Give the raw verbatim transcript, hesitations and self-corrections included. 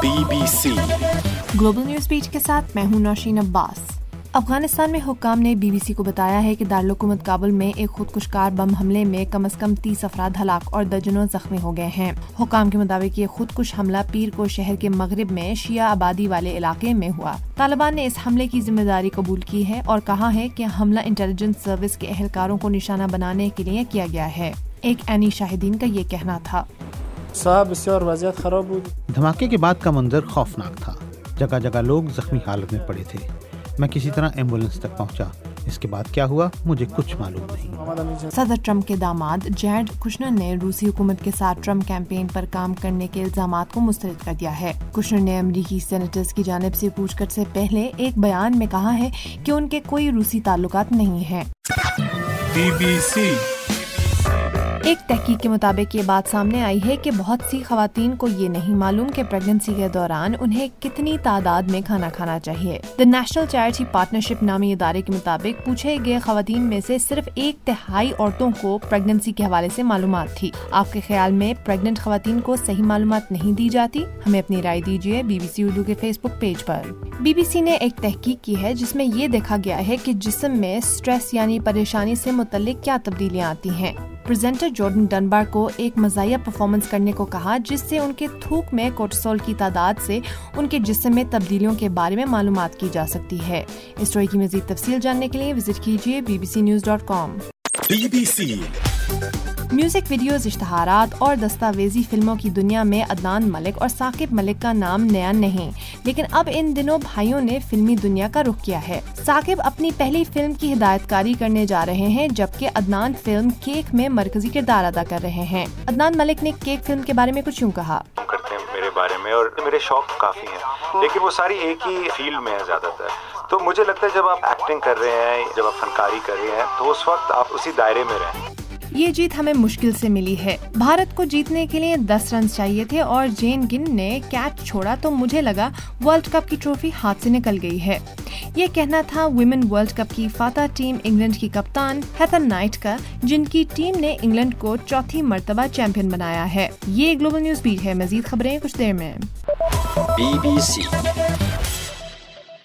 Be B C global news بیچ کے ساتھ میں ہوں نوشین عباس۔ افغانستان میں حکام نے بی بی سی کو بتایا ہے کہ دارالحکومت کابل میں ایک خودکش کار بم حملے میں کم از کم تیس افراد ہلاک اور درجنوں زخمی ہو گئے ہیں۔ حکام کے مطابق یہ خودکش حملہ پیر کو شہر کے مغرب میں شیعہ آبادی والے علاقے میں ہوا۔ طالبان نے اس حملے کی ذمہ داری قبول کی ہے اور کہا ہے کہ حملہ انٹیلیجنس سروس کے اہلکاروں کو نشانہ بنانے کے لیے کیا گیا ہے۔ ایک عینی شاہدین کا یہ کہنا تھا۔ دھماکے کے بعد کا منظر خوفناک تھا، جگہ جگہ لوگ زخمی حالت میں پڑے تھے۔ میں کسی طرح ایمبولینس تک پہنچا، اس کے بعد کیا ہوا مجھے کچھ معلوم نہیں۔ صدر ٹرمپ کے داماد جیرڈ کشنر نے روسی حکومت کے ساتھ ٹرمپ کیمپین پر کام کرنے کے الزامات کو مسترد کر دیا ہے۔ کشنر نے امریکی سینیٹرز کی جانب سے پوچھ گچھ سے پہلے ایک بیان میں کہا ہے کہ ان کے کوئی روسی تعلقات نہیں ہیں۔ بی بی سی ایک تحقیق کے مطابق یہ بات سامنے آئی ہے کہ بہت سی خواتین کو یہ نہیں معلوم کہ پریگننسی کے دوران انہیں کتنی تعداد میں کھانا کھانا چاہیے۔ دی نیشنل چیریٹی پارٹنرشپ نامی ادارے کے مطابق پوچھے گئے خواتین میں سے صرف ایک تہائی عورتوں کو پریگننسی کے حوالے سے معلومات تھی۔ آپ کے خیال میں پریگننٹ خواتین کو صحیح معلومات نہیں دی جاتی؟ ہمیں اپنی رائے دیجیے بی بی سی اردو کے فیس بک پیج پر۔ بی بی سی نے ایک تحقیق کی ہے جس میں یہ دیکھا گیا ہے کہ جسم میں سٹریس یعنی پریشانی سے متعلق کیا تبدیلیاں آتی ہیں۔ پریزنٹر جارڈن ڈنبار کو ایک مزاحیہ پرفارمنس کرنے کو کہا جس سے ان کے تھوک میں کورٹیسول کی تعداد سے ان کے جسم میں تبدیلیوں کے بارے میں معلومات کی جا سکتی ہے۔ اس اسٹوری کی مزید تفصیل جاننے کے لیے وزٹ کیجیے B B C news dot com. B B C music videos, اشتہارات اور دستاویزی فلموں کی دنیا میں عدنان ملک اور ثاقب ملک کا نام نیا نہیں، لیکن اب ان دنوں بھائیوں نے فلمی دنیا کا رخ کیا ہے۔ ثاقب اپنی پہلی فلم کی ہدایت کاری کرنے جا رہے ہیں، جبکہ عدنان فلم کیک میں مرکزی کردار ادا کر رہے ہیں۔ عدنان ملک نے کیک فلم کے بارے میں کچھ یوں کہا۔ کرتے ہیں میرے بارے میں اور میرے شوق کافی ہیں، لیکن وہ ساری ایک ہی فیلڈ میں ہے زیادہ تر۔ تو مجھے لگتا ہے جب آپ ایکٹنگ کر رہے ہیں، جب آپ فنکاری کر رہے ہیں تو اس وقت آپ اسی دائرے میں رہیں۔ یہ جیت ہمیں مشکل سے ملی ہے۔ بھارت کو جیتنے کے لیے دس رنز چاہیے تھے اور جین گن نے کیچ چھوڑا تو مجھے لگا ورلڈ کپ کی ٹرافی ہاتھ سے نکل گئی ہے۔ یہ کہنا تھا ویمن ورلڈ کپ کی فاتح ٹیم انگلینڈ کی کپتان ہیتھر نائٹ کا، جن کی ٹیم نے انگلینڈ کو چوتھی مرتبہ چیمپئن بنایا ہے۔ یہ گلوبل نیوز بیٹ ہے، مزید خبریں کچھ دیر میں۔ Be B C